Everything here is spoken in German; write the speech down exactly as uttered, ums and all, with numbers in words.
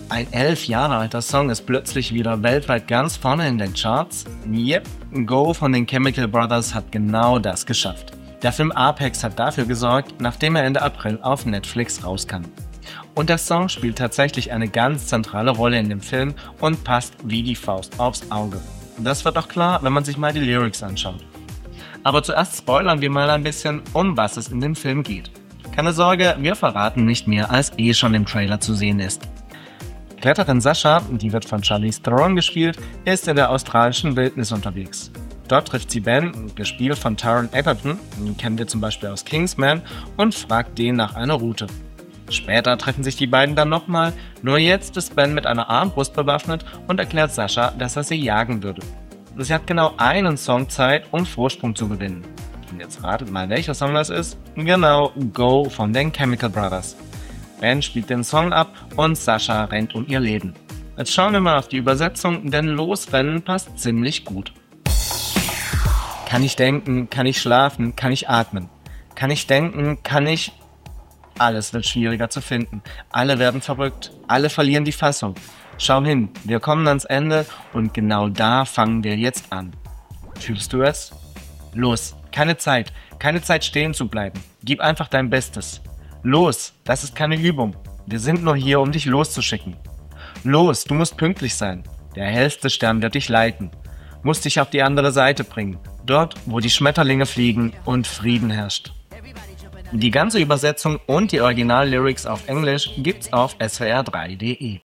Ein elf Jahre alter Song ist plötzlich wieder weltweit ganz vorne in den Charts? Yep, Go von den Chemical Brothers hat genau das geschafft. Der Film Apex hat dafür gesorgt, nachdem er Ende April auf Netflix rauskam. Und der Song spielt tatsächlich eine ganz zentrale Rolle in dem Film und passt wie die Faust aufs Auge. Das wird auch klar, wenn man sich mal die Lyrics anschaut. Aber zuerst spoilern wir mal ein bisschen, um was es in dem Film geht. Keine Sorge, wir verraten nicht mehr, als eh schon im Trailer zu sehen ist. Kletterin Sasha, die wird von Charlize Theron gespielt, ist in der australischen Wildnis unterwegs. Dort trifft sie Ben, gespielt von Taron Egerton, den kennen wir zum Beispiel aus Kingsman, und fragt den nach einer Route. Später treffen sich die beiden dann nochmal, nur jetzt ist Ben mit einer Armbrust bewaffnet und erklärt Sasha, dass er sie jagen würde. Sie hat genau einen Song Zeit, um Vorsprung zu gewinnen. Und jetzt ratet mal, welcher Song das ist? Genau, Go von den Chemical Brothers. Ben spielt den Song ab und Sasha rennt um ihr Leben. Jetzt schauen wir mal auf die Übersetzung, denn Losrennen passt ziemlich gut. Kann ich denken, kann ich schlafen, kann ich atmen. Kann ich denken, kann ich... Alles wird schwieriger zu finden. Alle werden verrückt. Alle verlieren die Fassung. Schau hin, wir kommen ans Ende und genau da fangen wir jetzt an. Fühlst du es? Los, keine Zeit. Keine Zeit stehen zu bleiben. Gib einfach dein Bestes. Los, das ist keine Übung. Wir sind nur hier, um dich loszuschicken. Los, du musst pünktlich sein. Der hellste Stern wird dich leiten. Musst dich auf die andere Seite bringen. Dort, wo die Schmetterlinge fliegen und Frieden herrscht. Die ganze Übersetzung und die Original-Lyrics auf Englisch gibt's auf S W R drei punkt de.